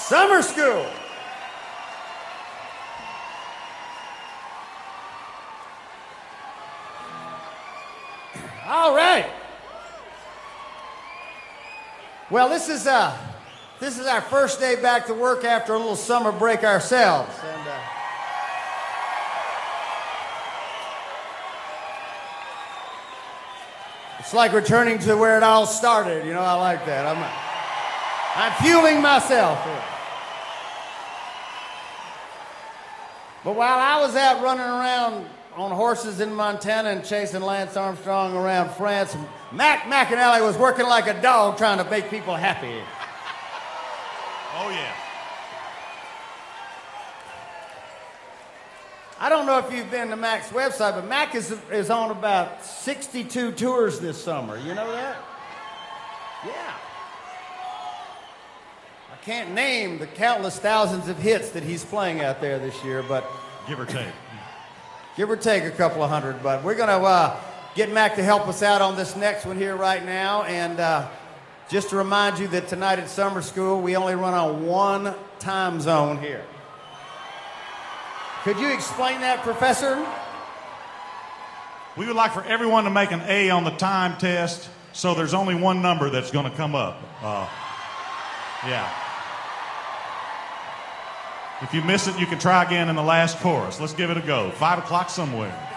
Summer School. All right. Well, this is our first day back to work after a little summer break ourselves. And, it's like returning to where it all started. You know, I like that. I'm fueling myself here. But while I was out running around on horses in Montana and chasing Lance Armstrong around France, Mac McAnally was working like a dog trying to make people happy. Oh, yeah. I don't know if you've been to Mac's website, but Mac is on about 62 tours this summer. You know that? Yeah. I can't name the countless thousands of hits that he's playing out there this year, but... Give or take. Give or take a couple of hundred, but we're going to get Mac to help us out on this next one here right now. And just to remind you that tonight at Summer School, we only run on one time zone here. Could you explain that, Professor? We would like for everyone to make an A on the time test, so there's only one number that's going to come up. Yeah. If you miss it, you can try again in the last chorus. Let's give it a go. 5 o'clock somewhere.